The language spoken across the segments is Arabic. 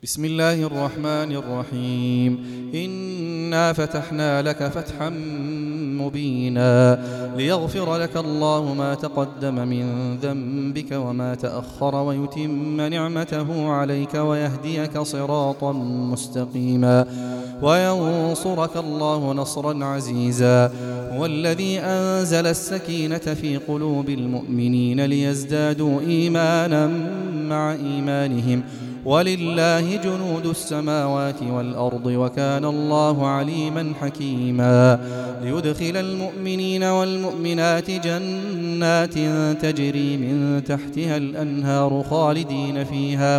بسم الله الرحمن الرحيم. إنا فتحنا لك فتحا مبينا ليغفر لك الله ما تقدم من ذنبك وما تأخر ويتم نعمته عليك ويهديك صراطا مستقيما وينصرك الله نصرا عزيزا. هو الذي أنزل السكينة في قلوب المؤمنين ليزدادوا إيمانا مع إيمانهم ولله جنود السماوات والأرض وكان الله عليما حكيما. ليدخل المؤمنين والمؤمنات جنات تجري من تحتها الأنهار خالدين فيها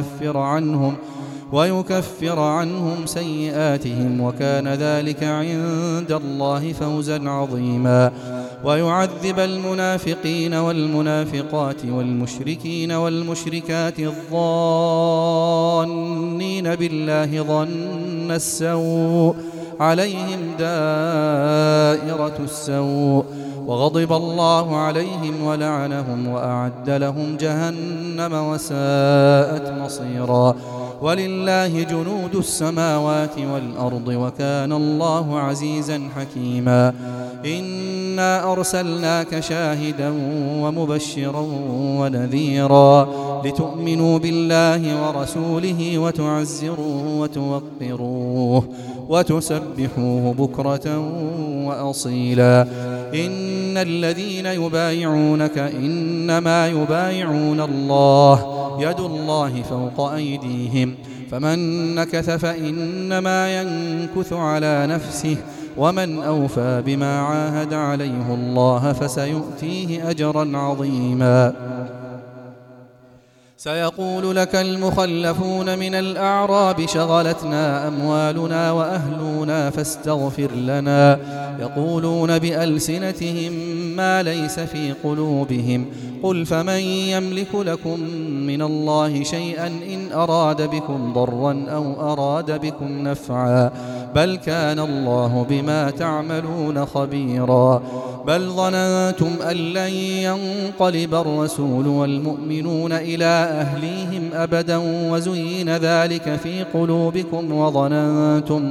ويكفر عنهم سيئاتهم وكان ذلك عند الله فوزا عظيما. ويعذب المنافقين والمنافقات والمشركين والمشركات الظانين بالله ظن السوء عليهم دائرة السوء وغضب الله عليهم ولعنهم وأعد لهم جهنم وساءت مصيرا. ولله جنود السماوات والأرض وكان الله عزيزا حكيما. إنا أرسلناك شاهدا ومبشرا ونذيرا لتؤمنوا بالله ورسوله وتعزروه وتوقروه وتسبحوه بكرة وأصيلا. إن الذين يبايعونك إنما يبايعون الله يد الله فوق أيديهم فمن نكث فإنما ينكث على نفسه ومن أوفى بما عاهد عليه الله فسيؤتيه أجرا عظيما. سيقول لك المخلفون من الأعراب شغلتنا أموالنا وأهلنا فاستغفر لنا يقولون بألسنتهم ما ليس في قلوبهم قل فمن يملك لكم من الله شيئا إن أراد بكم ضرا أو أراد بكم نفعا بل كان الله بما تعملون خبيرا. بل ظننتم أن لن ينقلب الرسول والمؤمنون إلى أهليهم أبدا وزين ذلك في قلوبكم وظننتم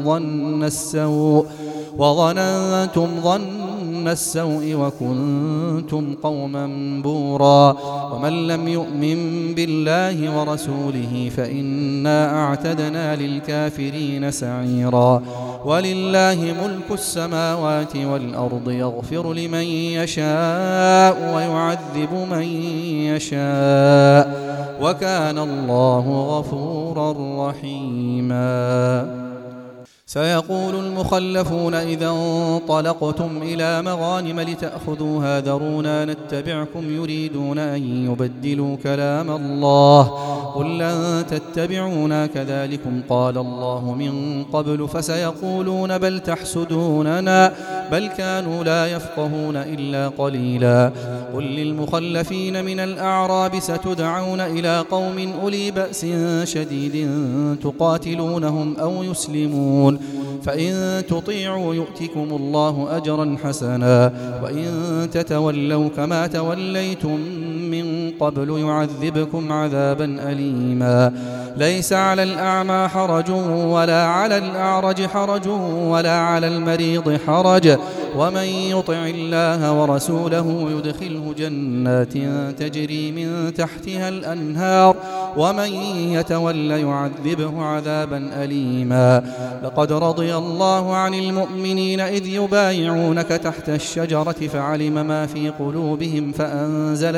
ظن السوء وكنتم قوما بورا. ومن لم يؤمن بالله ورسوله فإنا أعتدنا للكافرين سعيرا. ولله ملك السماوات والأرض يغفر لمن يشاء ويعذب من يشاء وكان الله غفورا رحيما. سيقول المخلفون إذا انطلقتم إلى مغانم لتأخذوها ذرونا نتبعكم يريدون أن يبدلوا كلام الله قل لن تتبعونا كذلكم قال الله من قبل فسيقولون بل تحسدوننا بل كانوا لا يفقهون إلا قليلا. قل للمخلفين من الأعراب ستدعون إلى قوم أولي بأس شديد تقاتلونهم أو يسلمون فإن تطيعوا يؤتكم الله أجرا حسنا وإن تتولوا كما توليتم من قبل يعذبكم عذابا أليما. ليس على الأعمى حرج ولا على الأعرج حرج ولا على المريض حرج ومن يطع الله ورسوله يدخله جنات تجري من تحتها الأنهار ومن يتول يعذبه عذابا أليما. لقد رضي الله عن المؤمنين إذ يبايعونك تحت الشجرة فعلم ما في قلوبهم فأنزل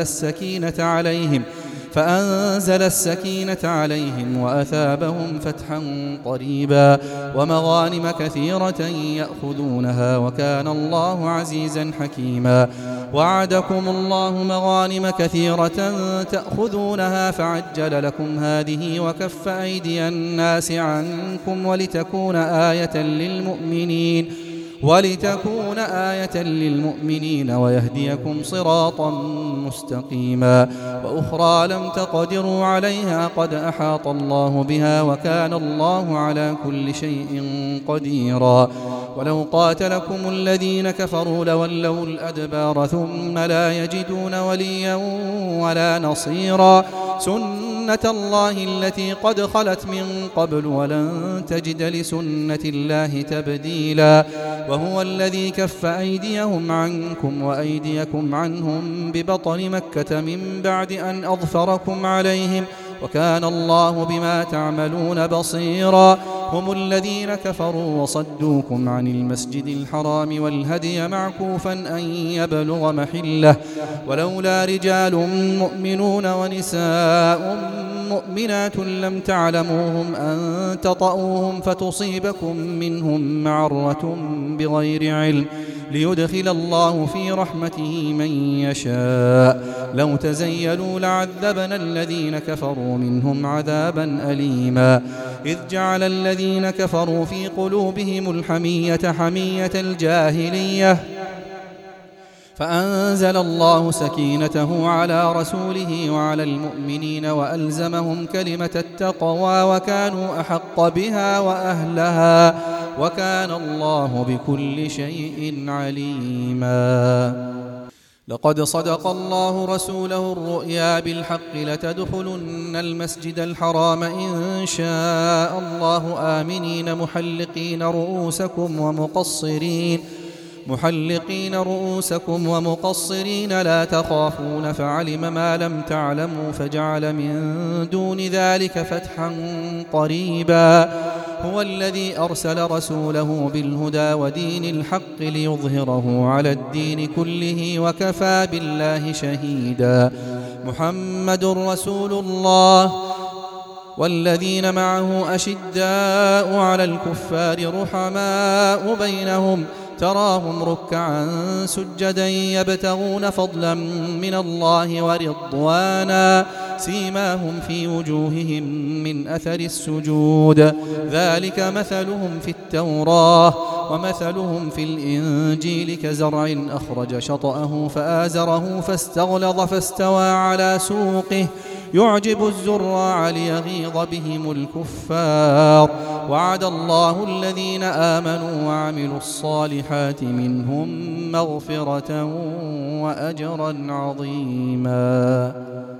السكينة عليهم وأثابهم فتحا قريبا ومغانم كثيرة يأخذونها وكان الله عزيزا حكيما. وعدكم الله مغانم كثيرة تأخذونها فعجل لكم هذه وكف أيدي الناس عنكم ولتكون آية للمؤمنين ويهديكم صراطا مستقيما. وأخرى لم تقدروا عليها قد أحاط الله بها وكان الله على كل شيء قديرا. ولو قاتلكم الذين كفروا لولوا الأدبار ثم لا يجدون وليا ولا نصيرا. سنة سنة الله التي قد خلت من قبل ولن تجد لسنة الله تبديلا وهو الذي كف أيديهم عنكم وأيديكم عنهم ببطن مكة من بعد أن أظفركم عليهم وكان الله بما تعملون بصيرا هم الذين كفروا وصدوكم عن المسجد الحرام والهدي معكوفا أن يبلغ محله ولولا رجال مؤمنون ونساء مؤمنات لم تعلموهم أن تطؤوهم فتصيبكم منهم معرة بغير علم ليدخل الله في رحمته من يشاء لو تزيلوا لعذبنا الذين كفروا منهم عذابا أليما إذ جعل الذين كفروا في قلوبهم الحمية حمية الجاهلية فأنزل الله سكينته على رسوله وعلى المؤمنين وألزمهم كلمة التقوى وكانوا أحق بها وأهلها وكان الله بكل شيء عليما لقد صدق الله رسوله الرؤيا بالحق لتدخلن المسجد الحرام إن شاء الله آمنين محلقين رؤوسكم ومقصرين لا تخافون فعلم ما لم تعلموا فجعل من دون ذلك فتحا قريبا هو الذي أرسل رسوله بالهدى ودين الحق ليظهره على الدين كله وكفى بالله شهيدا محمد رسول الله والذين معه أشداء على الكفار رحماء بينهم تراهم ركعا سجدا يبتغون فضلا من الله ورضوانا سيماهم في وجوههم من أثر السجود ذلك مثلهم في التوراة ومثلهم في الإنجيل كزرع أخرج شطأه فآزره فاستغلظ فاستوى على سوقه يعجب الزراع ليغيظ بهم الكفار وعد الله الذين آمنوا وعملوا الصالحات منهم مغفرة وأجرا عظيما.